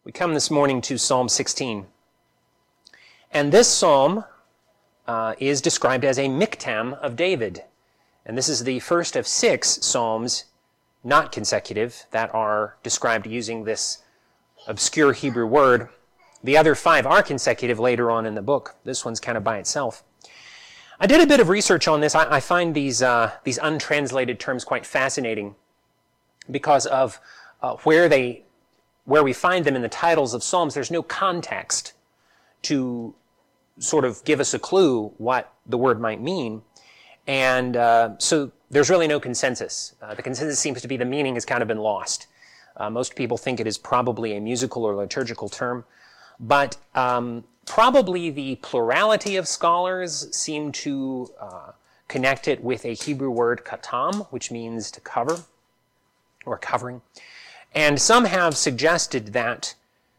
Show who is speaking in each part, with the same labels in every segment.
Speaker 1: We come this morning to Psalm 16. And this psalm is described as a miktam of David. And this is the first of 6 psalms, not consecutive, that are described using this obscure Hebrew word. The other 5 are consecutive later on in the book. This one's kind of by itself. I did a bit of research on this. I find these untranslated terms quite fascinating because of where we find them in the titles of Psalms. There's no context to sort of give us a clue what the word might mean. And so there's really no consensus. The consensus seems to be the meaning has kind of been lost. Most people think it is probably a musical or liturgical term. But probably the plurality of scholars seem to connect it with a Hebrew word katam, which means to cover or covering. And some have suggested that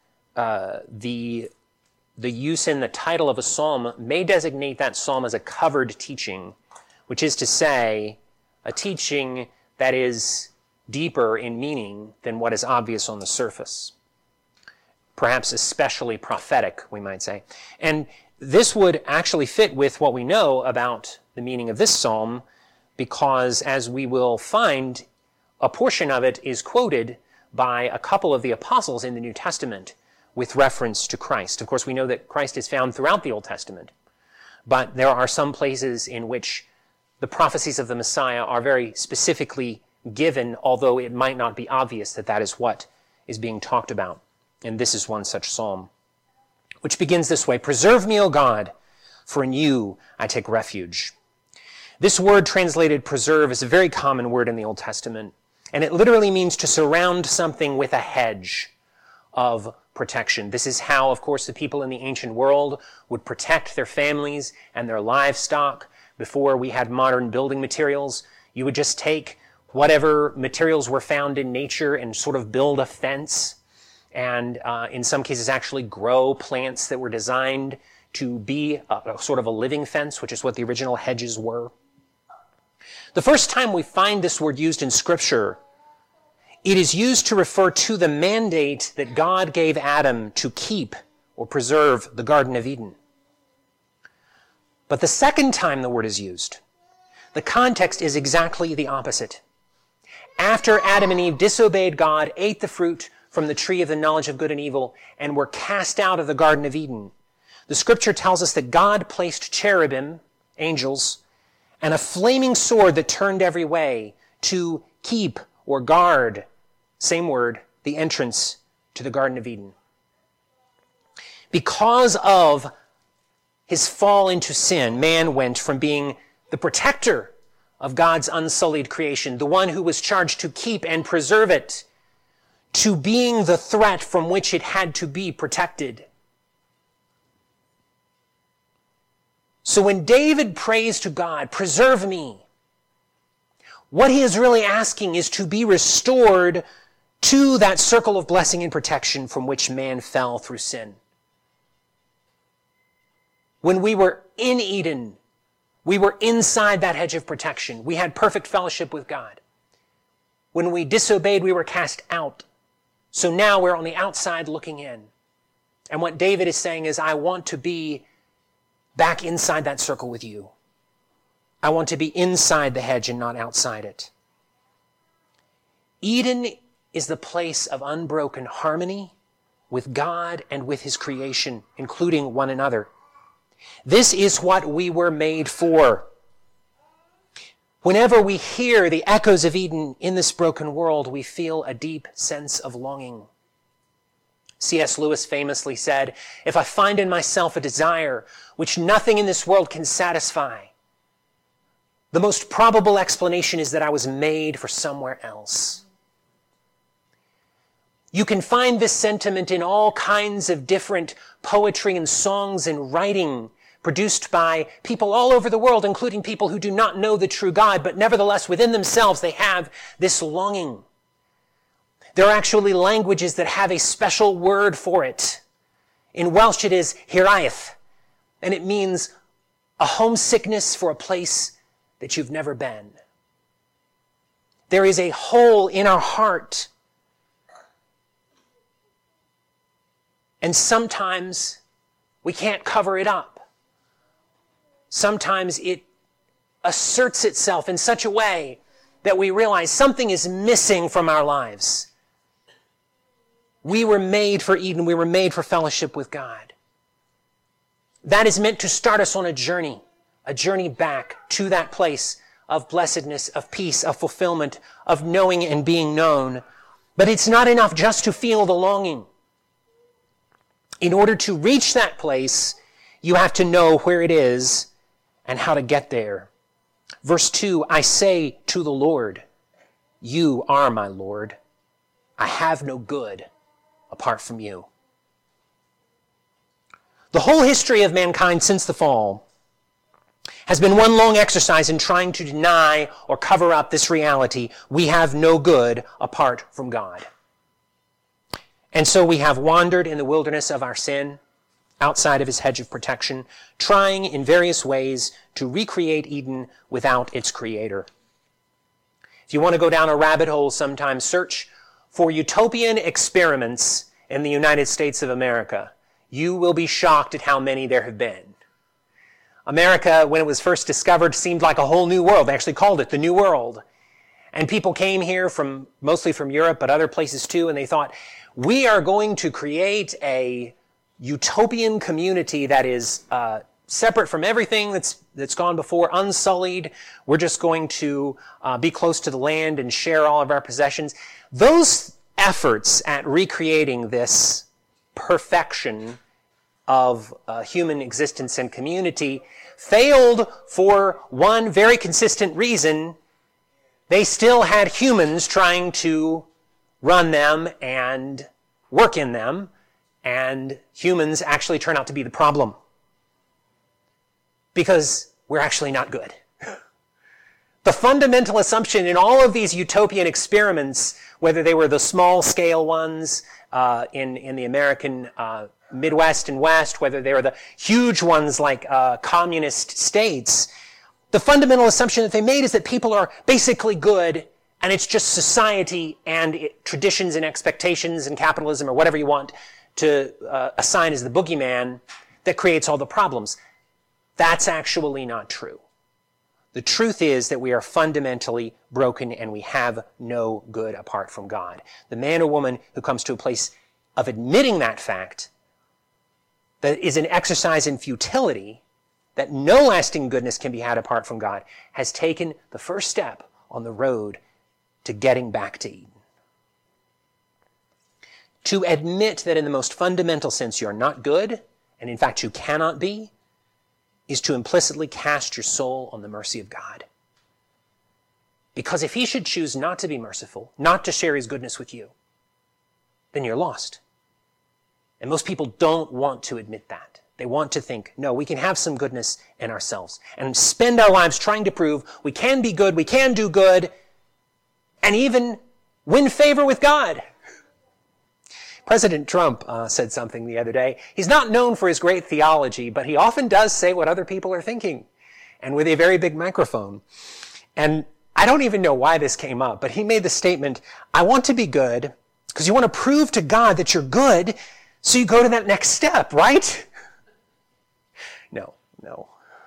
Speaker 1: the use in the title of a psalm may designate that psalm as a covered teaching, which is to say, a teaching that is deeper in meaning than what is obvious on the surface. Perhaps especially prophetic, we might say. And this would actually fit with what we know about the meaning of this psalm, because as we will find, a portion of it is quoted by a couple of the apostles in the New Testament with reference to Christ. Of course, we know that Christ is found throughout the Old Testament, but there are some places in which the prophecies of the Messiah are very specifically given, although it might not be obvious that that is what is being talked about. And this is one such psalm, which begins this way: "Preserve me, O God, for in you I take refuge." This word translated preserve is a very common word in the Old Testament, and it literally means to surround something with a hedge of protection. This is how, of course, the people in the ancient world would protect their families and their livestock. Before we had modern building materials, you would just take whatever materials were found in nature and sort of build a fence, and in some cases actually grow plants that were designed to be a sort of a living fence, which is what the original hedges were. The first time we find this word used in Scripture, it is used to refer to the mandate that God gave Adam to keep or preserve the Garden of Eden. But the second time the word is used, the context is exactly the opposite. After Adam and Eve disobeyed God, ate the fruit from the tree of the knowledge of good and evil, and were cast out of the Garden of Eden, the Scripture tells us that God placed cherubim, angels, and a flaming sword that turned every way to keep or guard, same word, the entrance to the Garden of Eden. Because of his fall into sin, man went from being the protector of God's unsullied creation, the one who was charged to keep and preserve it, to being the threat from which it had to be protected. So when David prays to God, "Preserve me," what he is really asking is to be restored to that circle of blessing and protection from which man fell through sin. When we were in Eden, we were inside that hedge of protection. We had perfect fellowship with God. When we disobeyed, we were cast out. So now we're on the outside looking in. And what David is saying is, I want to be back inside that circle with you. I want to be inside the hedge and not outside it. Eden is the place of unbroken harmony with God and with his creation, including one another. This is what we were made for. Whenever we hear the echoes of Eden in this broken world, we feel a deep sense of longing. C.S. Lewis famously said, "If I find in myself a desire which nothing in this world can satisfy, the most probable explanation is that I was made for somewhere else." You can find this sentiment in all kinds of different poetry and songs and writing produced by people all over the world, including people who do not know the true God, but nevertheless within themselves they have this longing. There are actually languages that have a special word for it. In Welsh it is hiraeth, and it means a homesickness for a place that you've never been. There is a hole in our heart And sometimes we can't cover it up. Sometimes it asserts itself in such a way that we realize something is missing from our lives. We were made for Eden. We were made for fellowship with God. That is meant to start us on a journey back to that place of blessedness, of peace, of fulfillment, of knowing and being known. But it's not enough just to feel the longing. In order to reach that place, you have to know where it is and how to get there. Verse 2, I say to the Lord, you are my Lord. I have no good apart from you. The whole history of mankind since the fall has been one long exercise in trying to deny or cover up this reality. We have no good apart from God. And so we have wandered in the wilderness of our sin, outside of his hedge of protection, trying in various ways to recreate Eden without its creator. If you want to go down a rabbit hole sometime, search for utopian experiments in the United States of America. You will be shocked at how many there have been. America, when it was first discovered, seemed like a whole new world. They actually called it the New World. And people came here mostly from Europe, but other places too, and they thought, we are going to create a utopian community that is separate from everything that's gone before, unsullied. We're just going to be close to the land and share all of our possessions. Those efforts at recreating this perfection of human existence and community failed for one very consistent reason. They still had humans trying to run them and work in them, and humans actually turn out to be the problem. Because we're actually not good. The fundamental assumption in all of these utopian experiments, whether they were the small-scale ones in the American Midwest and West, whether they were the huge ones like communist states, the fundamental assumption that they made is that people are basically good, and it's just society and traditions and expectations and capitalism or whatever you want to assign as the boogeyman that creates all the problems. That's actually not true. The truth is that we are fundamentally broken and we have no good apart from God. The man or woman who comes to a place of admitting that fact, that is an exercise in futility, that no lasting goodness can be had apart from God, has taken the first step on the road to getting back to Eden. To admit that in the most fundamental sense you are not good, and in fact you cannot be, is to implicitly cast your soul on the mercy of God. Because if he should choose not to be merciful, not to share his goodness with you, then you're lost. And most people don't want to admit that. They want to think, no, we can have some goodness in ourselves and spend our lives trying to prove we can be good, we can do good, and even win favor with God. President Trump said something the other day. He's not known for his great theology, but he often does say what other people are thinking, and with a very big microphone. And I don't even know why this came up, but he made the statement, I want to be good, because you want to prove to God that you're good, so you go to that next step, right? No.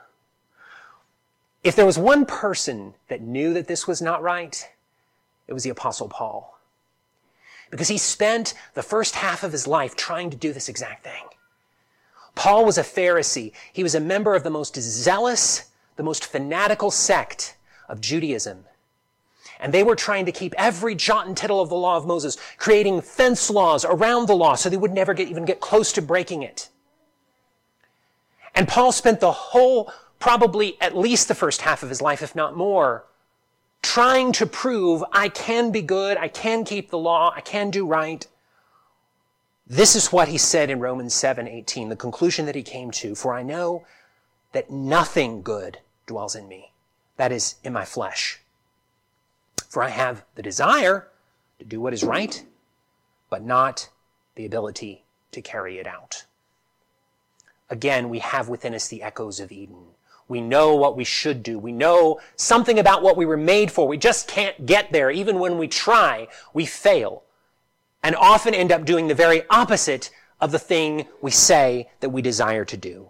Speaker 1: If there was one person that knew that this was not right, it was the Apostle Paul. Because he spent the first half of his life trying to do this exact thing. Paul was a Pharisee. He was a member of the most zealous, the most fanatical sect of Judaism. And they were trying to keep every jot and tittle of the law of Moses, creating fence laws around the law so they would never even get close to breaking it. And Paul spent the whole, probably at least the first half of his life, if not more, trying to prove I can be good, I can keep the law, I can do right. This is what he said in Romans 7:18, the conclusion that he came to, for I know that nothing good dwells in me, that is, in my flesh. For I have the desire to do what is right, but not the ability to carry it out. Again, we have within us the echoes of Eden. We know what we should do. We know something about what we were made for. We just can't get there. Even when we try, we fail and often end up doing the very opposite of the thing we say that we desire to do.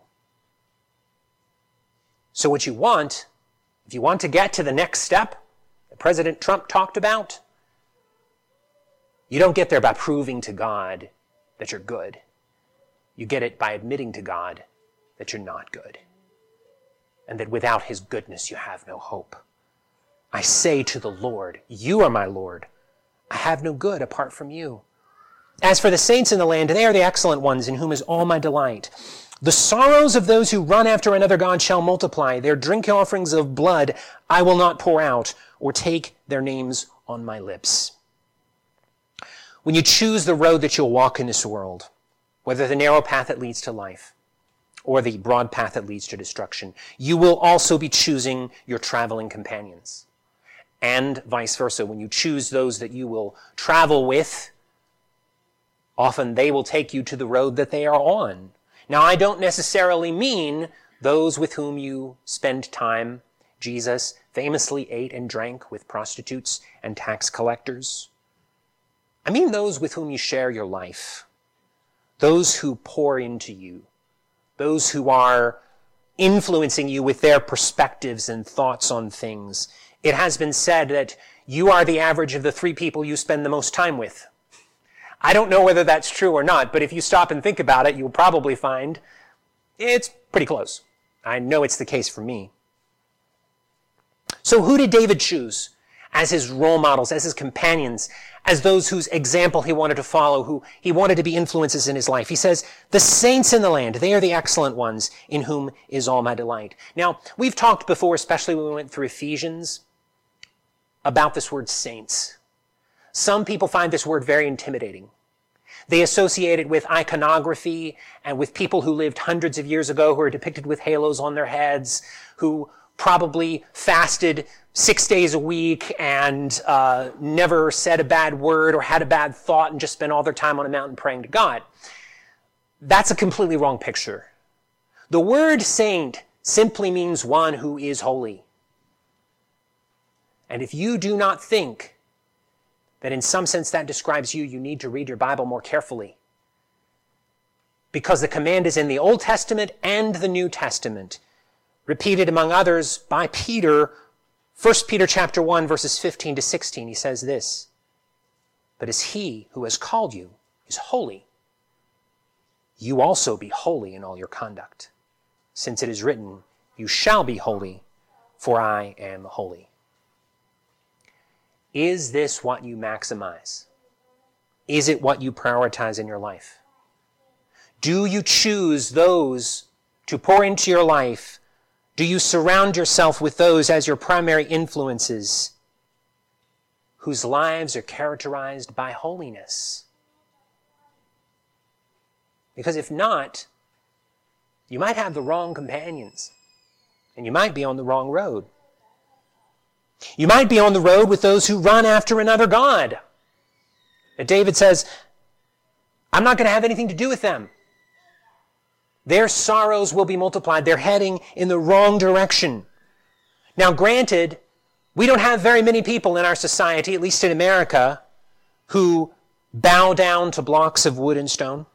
Speaker 1: So what you want, if you want to get to the next step that President Trump talked about, you don't get there by proving to God that you're good. You get it by admitting to God that you're not good, and that without his goodness you have no hope. I say to the Lord, you are my Lord. I have no good apart from you. As for the saints in the land, they are the excellent ones in whom is all my delight. The sorrows of those who run after another god shall multiply. Their drink offerings of blood I will not pour out, or take their names on my lips. When you choose the road that you'll walk in this world, whether the narrow path that leads to life or the broad path that leads to destruction, you will also be choosing your traveling companions. And vice versa. When you choose those that you will travel with, often they will take you to the road that they are on. Now, I don't necessarily mean those with whom you spend time. Jesus famously ate and drank with prostitutes and tax collectors. I mean those with whom you share your life, those who pour into you, those who are influencing you with their perspectives and thoughts on things. It has been said that you are the average of the 3 people you spend the most time with. I don't know whether that's true or not, but if you stop and think about it, you'll probably find it's pretty close. I know it's the case for me. So who did David choose as his role models, as his companions, as those whose example he wanted to follow, who he wanted to be influences in his life? He says, the saints in the land, they are the excellent ones in whom is all my delight. Now, we've talked before, especially when we went through Ephesians, about this word saints. Some people find this word very intimidating. They associate it with iconography and with people who lived hundreds of years ago who are depicted with halos on their heads, who probably fasted 6 days a week and never said a bad word or had a bad thought and just spent all their time on a mountain praying to God. That's a completely wrong picture. The word saint simply means one who is holy. And if you do not think that in some sense that describes you, you need to read your Bible more carefully. Because the command is in the Old Testament and the New Testament, repeated among others by Peter, 1 Peter chapter 1, verses 15 to 16. He says this, but as he who has called you is holy, you also be holy in all your conduct. Since it is written, you shall be holy, for I am holy. Is this what you maximize? Is it what you prioritize in your life? Do you choose those to pour into your life? Do you surround yourself with those as your primary influences whose lives are characterized by holiness? Because if not, you might have the wrong companions and you might be on the wrong road. You might be on the road with those who run after another god. And David says, I'm not going to have anything to do with them. Their sorrows will be multiplied. They're heading in the wrong direction. Now, granted, we don't have very many people in our society, at least in America, who bow down to blocks of wood and stone.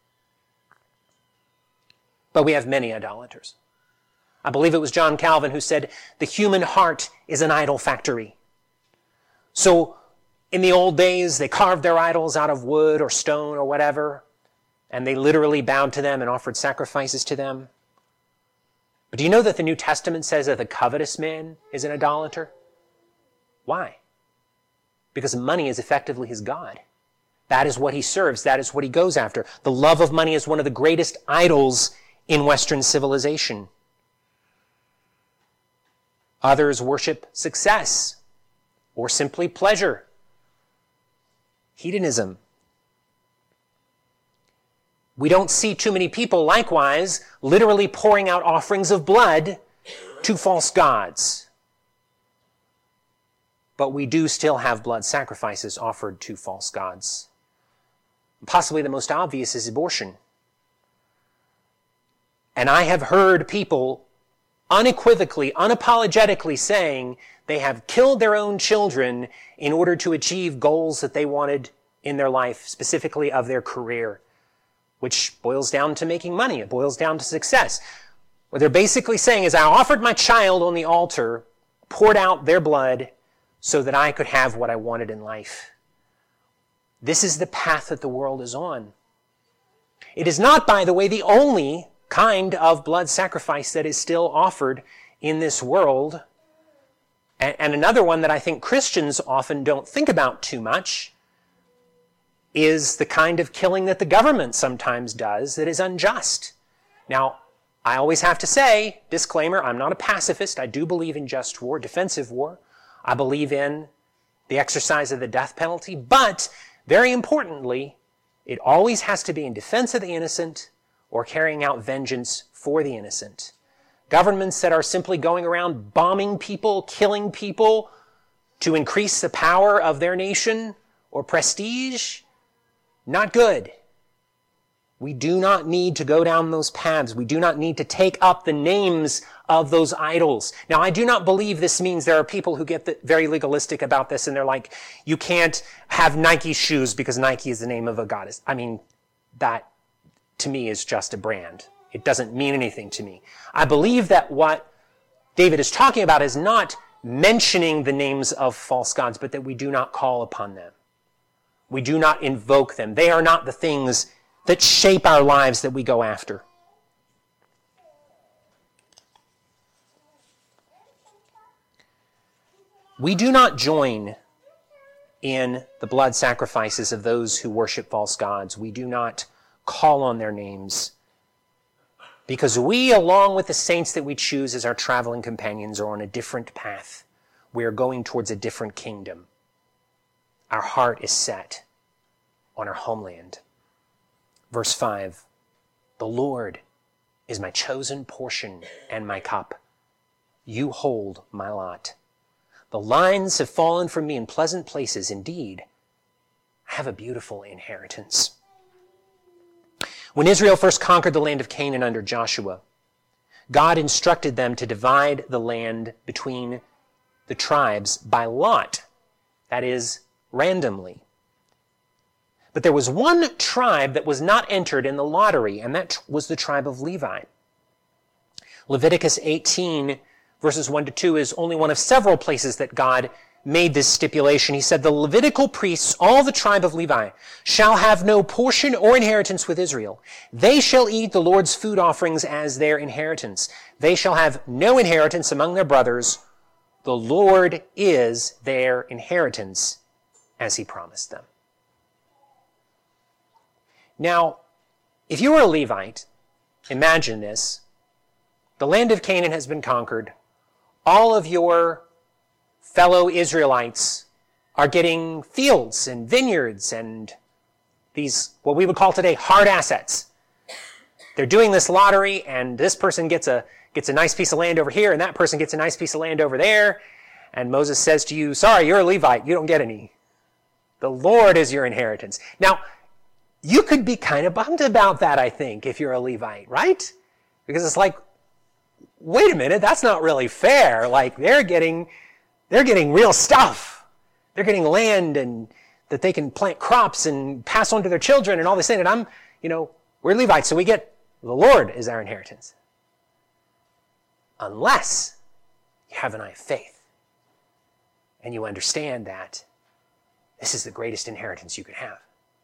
Speaker 1: But we have many idolaters. I believe it was John Calvin who said, the human heart is an idol factory. So in the old days, they carved their idols out of wood or stone or whatever, and they literally bowed to them and offered sacrifices to them. But do you know that the New Testament says that the covetous man is an idolater? Why? Because money is effectively his god. That is what he serves. That is what he goes after. The love of money is one of the greatest idols in Western civilization. Others worship success or simply pleasure, hedonism. We don't see too many people, likewise, literally pouring out offerings of blood to false gods. But we do still have blood sacrifices offered to false gods. Possibly the most obvious is abortion. And I have heard people unequivocally, unapologetically saying they have killed their own children in order to achieve goals that they wanted in their life, specifically of their career. which boils down to making money. It boils down to success. What they're basically saying is, I offered my child on the altar, poured out their blood so that I could have what I wanted in life. This is the path that the world is on. It is not, by the way, the only kind of blood sacrifice that is still offered in this world. And another one that I think Christians often don't think about too much is the kind of killing that the government sometimes does that is unjust. Now, I always have to say, disclaimer, I'm not a pacifist. I do believe in just war, defensive war. I believe in the exercise of the death penalty. But, very importantly, it always has to be in defense of the innocent or carrying out vengeance for the innocent. Governments that are simply going around bombing people, killing people to increase the power of their nation or prestige, not good. We do not need to go down those paths. We do not need to take up the names of those idols. Now, I do not believe this means there are people who get very legalistic about this and they're like, you can't have Nike shoes because Nike is the name of a goddess. I mean, that to me is just a brand. It doesn't mean anything to me. I believe that what David is talking about is not mentioning the names of false gods, but that we do not call upon them. We do not invoke them. They are not the things that shape our lives that we go after. We do not join in the blood sacrifices of those who worship false gods. We do not call on their names because we, along with the saints that we choose as our traveling companions, are on a different path. We are going towards a different kingdom. Our heart is set on our homeland. Verse 5, the Lord is my chosen portion and my cup. You hold my lot. The lines have fallen from me in pleasant places. Indeed, I have a beautiful inheritance. When Israel first conquered the land of Canaan under Joshua, God instructed them to divide the land between the tribes by lot, that is, randomly. But there was one tribe that was not entered in the lottery, and that was the tribe of Levi. Leviticus 18, verses 1 to 2, is only one of several places that God made this stipulation. He said, the Levitical priests, all the tribe of Levi, shall have no portion or inheritance with Israel. They shall eat the Lord's food offerings as their inheritance. They shall have no inheritance among their brothers. The Lord is their inheritance, as he promised them. Now, if you were a Levite, imagine this. The land of Canaan has been conquered. All of your fellow Israelites are getting fields and vineyards and these, what we would call today, hard assets. They're doing this lottery, and this person gets a nice piece of land over here, and that person gets a nice piece of land over there. And Moses says to you, sorry, you're a Levite. You don't get any. The Lord is your inheritance. Now, you could be kind of bummed about that, I think, if you're a Levite, right? Because it's like, wait a minute, that's not really fair. Like, they're getting real stuff. They're getting land and that they can plant crops and pass on to their children and all this thing. And we're Levites, so we get, the Lord is our inheritance. Unless you have an eye of faith and you understand that this is the greatest inheritance you could have.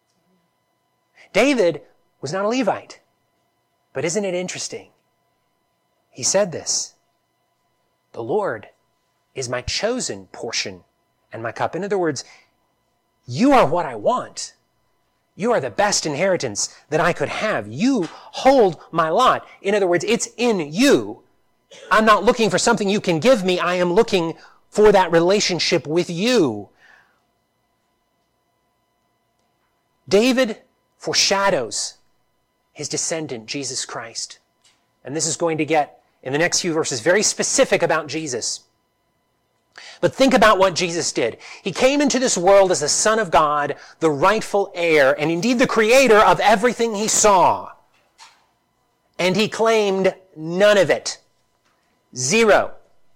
Speaker 1: David was not a Levite, but isn't it interesting? He said this, the Lord is my chosen portion and my cup. In other words, you are what I want. You are the best inheritance that I could have. You hold my lot. In other words, it's in you. I'm not looking for something you can give me. I am looking for that relationship with you. David foreshadows his descendant, Jesus Christ. And this is going to get, in the next few verses, very specific about Jesus. But think about what Jesus did. He came into this world as the Son of God, the rightful heir, and indeed the creator of everything he saw. And he claimed none of it. Zero.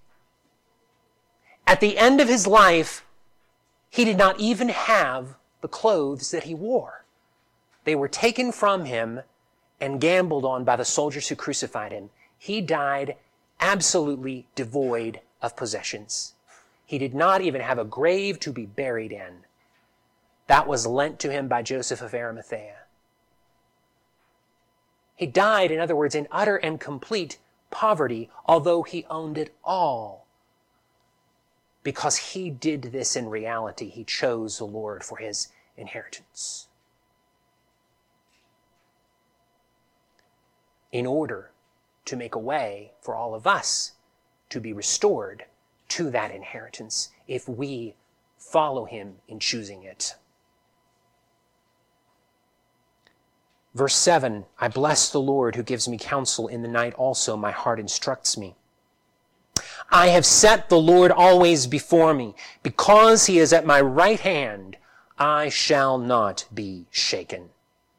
Speaker 1: At the end of his life, he did not even have the clothes that he wore. They were taken from him and gambled on by the soldiers who crucified him. He died absolutely devoid of possessions. He did not even have a grave to be buried in. That was lent to him by Joseph of Arimathea. He died, in other words, in utter and complete poverty, although he owned it all. Because he did this in reality. He chose the Lord for his inheritance. In order to make a way for all of us to be restored to that inheritance if we follow him in choosing it. Verse 7, I bless the Lord who gives me counsel. In the night also my heart instructs me. I have set the Lord always before me. Because he is at my right hand, I shall not be shaken.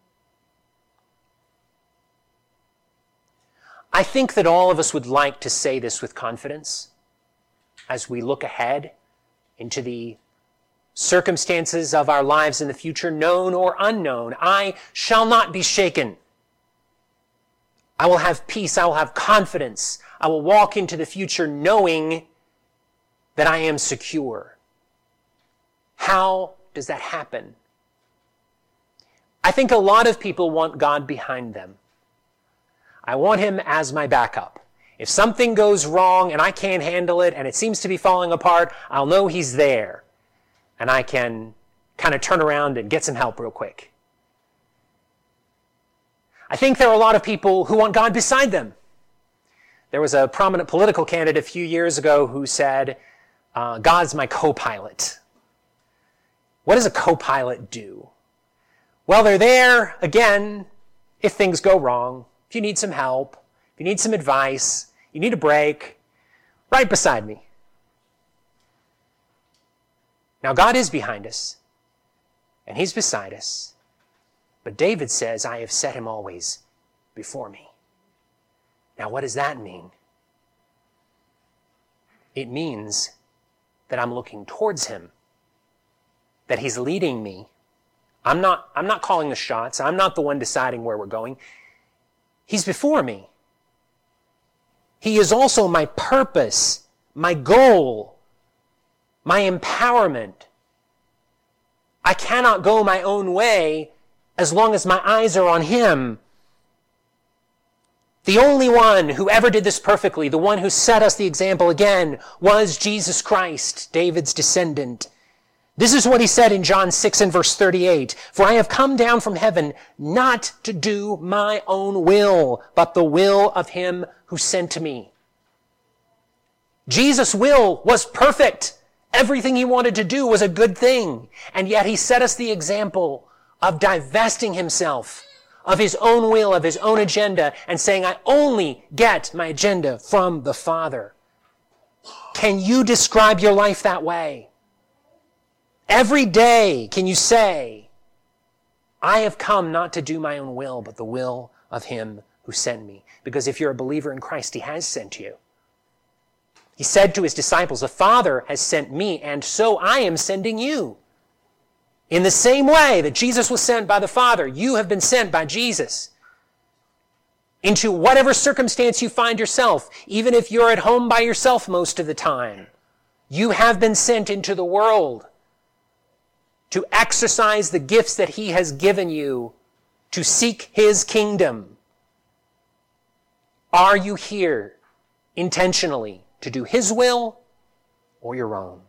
Speaker 1: I think that all of us would like to say this with confidence as we look ahead into the circumstances of our lives in the future, known or unknown. I shall not be shaken. I will have peace. I will have confidence. I will walk into the future knowing that I am secure. How does that happen? I think a lot of people want God behind them. I want him as my backup. If something goes wrong and I can't handle it and it seems to be falling apart, I'll know he's there. And I can kind of turn around and get some help real quick. I think there are a lot of people who want God beside them. There was a prominent political candidate a few years ago who said, God's my co-pilot. What does a co-pilot do? Well, they're there, again, if things go wrong, if you need some help, if you need some advice, you need a break, right beside me. Now, God is behind us, and he's beside us. But David says, I have set him always before me. Now, what does that mean? It means that I'm looking towards him, that he's leading me. I'm not calling the shots. I'm not the one deciding where we're going. He's before me. He is also my purpose, my goal, my empowerment. I cannot go my own way as long as my eyes are on him. The only one who ever did this perfectly, the one who set us the example again, was Jesus Christ, David's descendant. This is what he said in John 6 and verse 38. For I have come down from heaven not to do my own will, but the will of him who sent me. Jesus' will was perfect. Everything he wanted to do was a good thing. And yet he set us the example of divesting himself of his own will, of his own agenda, and saying, I only get my agenda from the Father. Can you describe your life that way? Every day, can you say, I have come not to do my own will, but the will of him who sent me? Because if you're a believer in Christ, he has sent you. He said to his disciples, the Father has sent me, and so I am sending you. In the same way that Jesus was sent by the Father, you have been sent by Jesus. Into whatever circumstance you find yourself, even if you're at home by yourself most of the time, you have been sent into the world to exercise the gifts that he has given you, to seek his kingdom. Are you here intentionally to do his will or your own?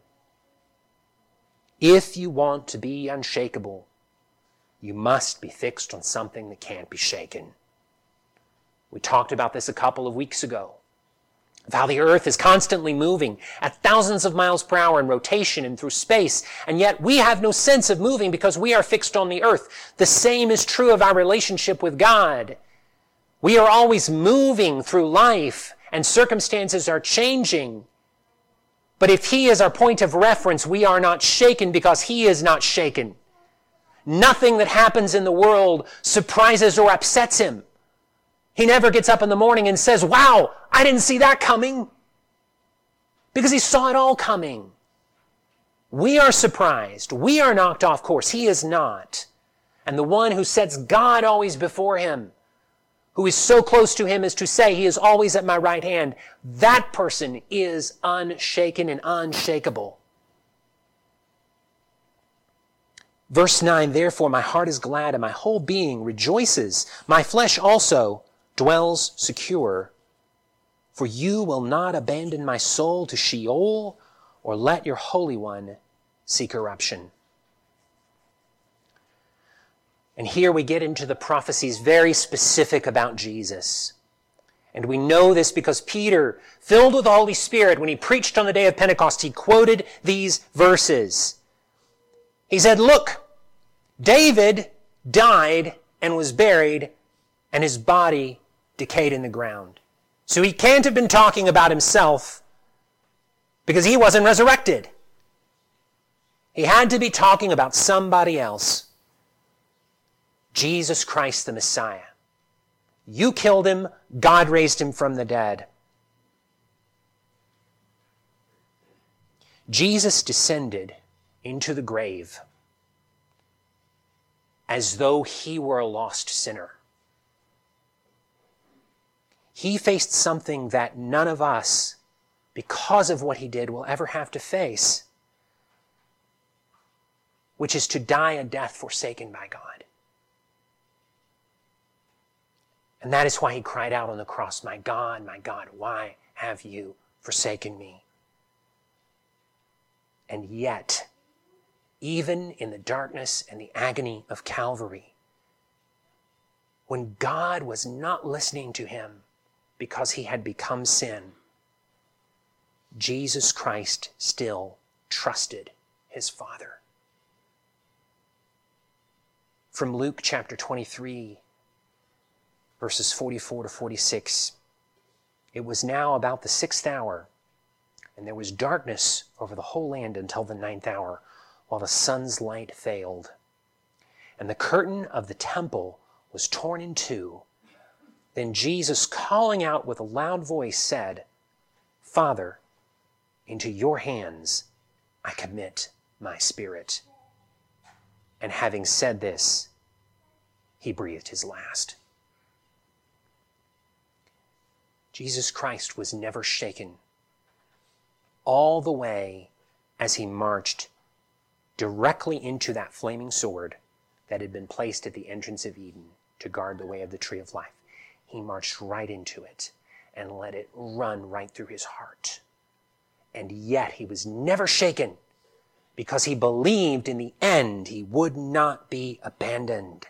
Speaker 1: If you want to be unshakable, you must be fixed on something that can't be shaken. We talked about this a couple of weeks ago, of how the earth is constantly moving at thousands of miles per hour in rotation and through space, and yet we have no sense of moving because we are fixed on the earth. The same is true of our relationship with God. We are always moving through life, and circumstances are changing. But if he is our point of reference, we are not shaken because he is not shaken. Nothing that happens in the world surprises or upsets him. He never gets up in the morning and says, wow, I didn't see that coming. Because he saw it all coming. We are surprised. We are knocked off course. He is not. And the one who sets God always before him who is so close to him as to say he is always at my right hand, that person is unshaken and unshakable. Verse 9, therefore my heart is glad and my whole being rejoices. My flesh also dwells secure. For you will not abandon my soul to Sheol or let your Holy One see corruption. And here we get into the prophecies very specific about Jesus. And we know this because Peter, filled with the Holy Spirit, when he preached on the day of Pentecost, he quoted these verses. He said, look, David died and was buried, and his body decayed in the ground. So he can't have been talking about himself because he wasn't resurrected. He had to be talking about somebody else. Jesus Christ the Messiah. You killed him, God raised him from the dead. Jesus descended into the grave as though he were a lost sinner. He faced something that none of us, because of what he did, will ever have to face, which is to die a death forsaken by God. And that is why he cried out on the cross, my God, why have you forsaken me? And yet, even in the darkness and the agony of Calvary, when God was not listening to him because he had become sin, Jesus Christ still trusted his Father. From Luke chapter 23, verses 44 to 46, it was now about the 6th hour, and there was darkness over the whole land until the 9th hour, while the sun's light failed. And the curtain of the temple was torn in two. Then Jesus, calling out with a loud voice, said, Father, into your hands I commit my spirit. And having said this, he breathed his last. Jesus Christ was never shaken all the way as he marched directly into that flaming sword that had been placed at the entrance of Eden to guard the way of the tree of life. He marched right into it and let it run right through his heart. And yet he was never shaken because he believed in the end he would not be abandoned.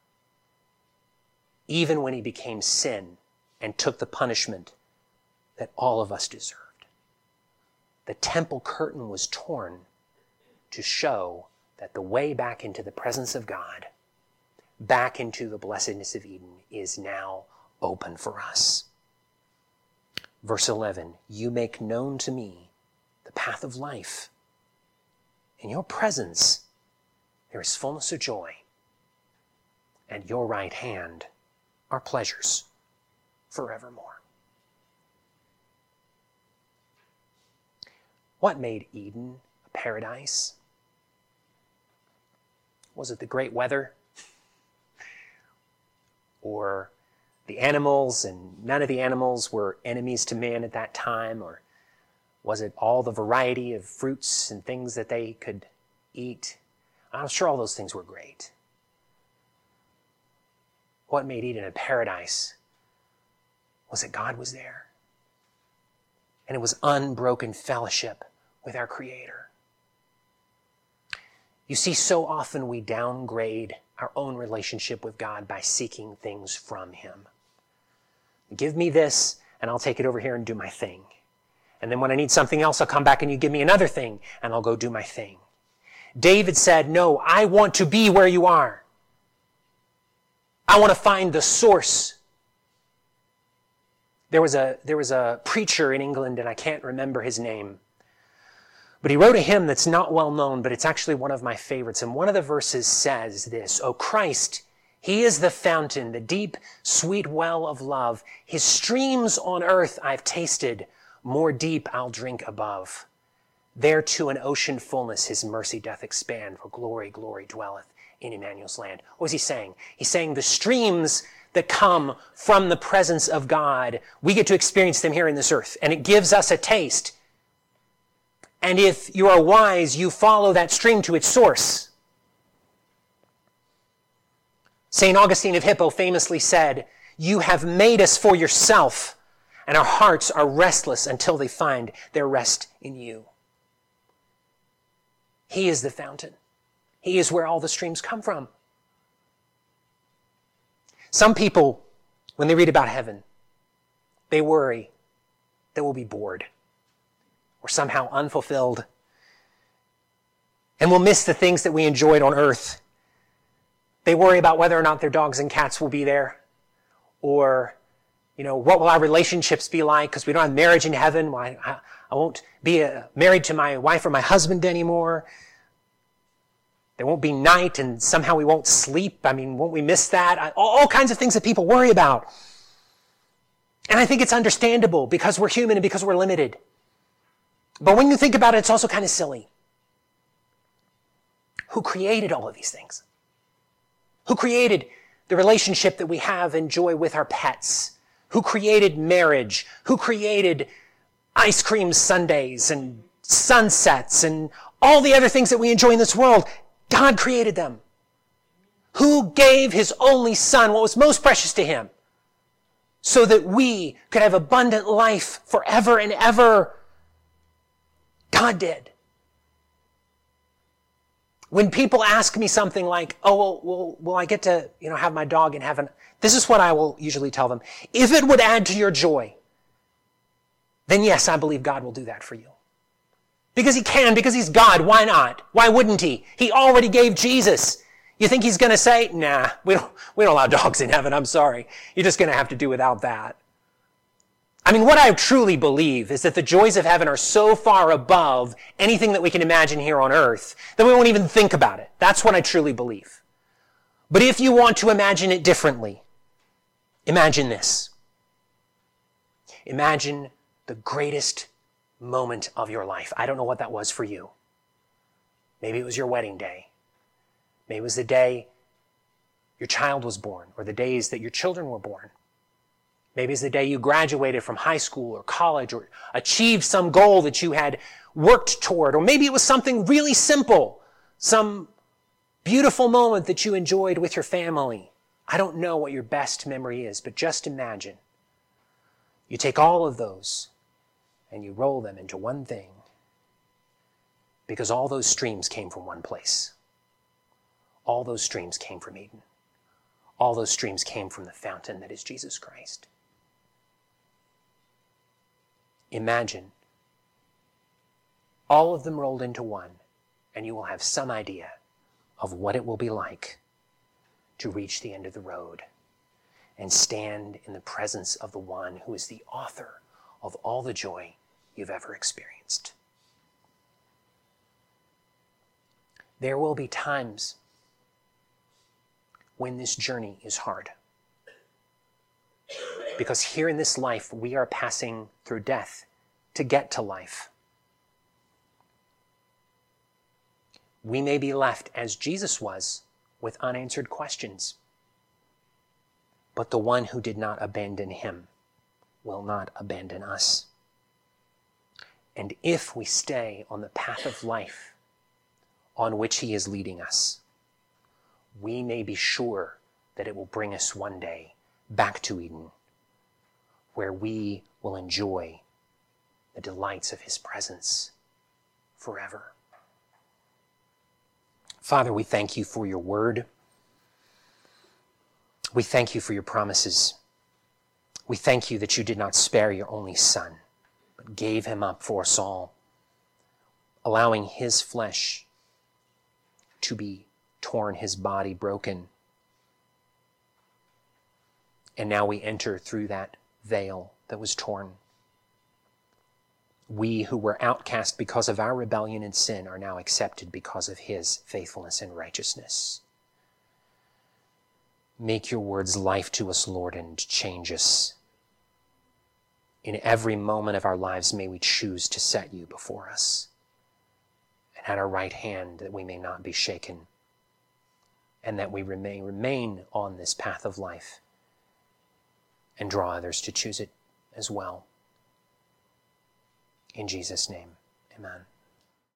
Speaker 1: Even when he became sin and took the punishment that all of us deserved. The temple curtain was torn to show that the way back into the presence of God, back into the blessedness of Eden, is now open for us. Verse 11, you make known to me the path of life. In your presence there is fullness of joy, and your right hand are pleasures forevermore. What made Eden a paradise? Was it the great weather? Or the animals, and none of the animals were enemies to man at that time? Or was it all the variety of fruits and things that they could eat? I'm sure all those things were great. What made Eden a paradise was that God was there. And it was unbroken fellowship with our Creator. You see, so often we downgrade our own relationship with God by seeking things from Him. Give me this, and I'll take it over here and do my thing. And then when I need something else, I'll come back and you give me another thing, and I'll go do my thing. David said, no, I want to be where you are. I want to find the source. There was a preacher in England, and I can't remember his name. But he wrote a hymn that's not well known, but it's actually one of my favorites. And one of the verses says this, O Christ, He is the fountain, the deep, sweet well of love. His streams on earth I've tasted, more deep I'll drink above. There to an ocean fullness His mercy doth expand, for glory, glory dwelleth in Emmanuel's land. What was he saying? He's saying the streams that come from the presence of God, we get to experience them here in this earth. And it gives us a taste. And if you are wise, you follow that stream to its source. St. Augustine of Hippo famously said, "You have made us for yourself, and our hearts are restless until they find their rest in you." He is the fountain. He is where all the streams come from. Some people, when they read about heaven, they worry that we'll be bored or somehow unfulfilled, and we'll miss the things that we enjoyed on earth. They worry about whether or not their dogs and cats will be there, or, what will our relationships be like, because we don't have marriage in heaven. I won't be married to my wife or my husband anymore. There won't be night, and somehow we won't sleep. Won't we miss that? All kinds of things that people worry about. And I think it's understandable because we're human and because we're limited. But when you think about it, it's also kind of silly. Who created all of these things? Who created the relationship that we have and enjoy with our pets? Who created marriage? Who created ice cream sundaes and sunsets and all the other things that we enjoy in this world? God created them. Who gave his only son, what was most precious to him, so that we could have abundant life forever and ever? God did. When people ask me something like, will I get to, have my dog in heaven? This is what I will usually tell them. If it would add to your joy, then yes, I believe God will do that for you. Because he can, because he's God. Why not? Why wouldn't he? He already gave Jesus. You think he's going to say, nah, we don't allow dogs in heaven. I'm sorry. You're just going to have to do without that. What I truly believe is that the joys of heaven are so far above anything that we can imagine here on earth that we won't even think about it. That's what I truly believe. But if you want to imagine it differently, imagine this. Imagine the greatest moment of your life. I don't know what that was for you. Maybe it was your wedding day. Maybe it was the day your child was born, or the days that your children were born. Maybe it's the day you graduated from high school or college, or achieved some goal that you had worked toward. Or maybe it was something really simple, some beautiful moment that you enjoyed with your family. I don't know what your best memory is, but just imagine. You take all of those and you roll them into one thing, because all those streams came from one place. All those streams came from Eden. All those streams came from the fountain that is Jesus Christ. Imagine all of them rolled into one, and you will have some idea of what it will be like to reach the end of the road and stand in the presence of the one who is the author of all the joy you've ever experienced. There will be times when this journey is hard, because here in this life we are passing through death to get to life. We may be left, as Jesus was, with unanswered questions. But the one who did not abandon him will not abandon us. And if we stay on the path of life on which he is leading us, we may be sure that it will bring us one day back to Eden, where we will enjoy the delights of his presence forever. Father, we thank you for your word. We thank you for your promises. We thank you that you did not spare your only Son, but gave him up for us all, allowing his flesh to be torn, his body broken. And now we enter through that veil that was torn. We who were outcast because of our rebellion and sin are now accepted because of his faithfulness and righteousness. Make your words life to us, Lord, and change us. In every moment of our lives, may we choose to set you before us, and at our right hand, that we may not be shaken, and that we remain on this path of life and draw others to choose it as well. In Jesus' name, amen.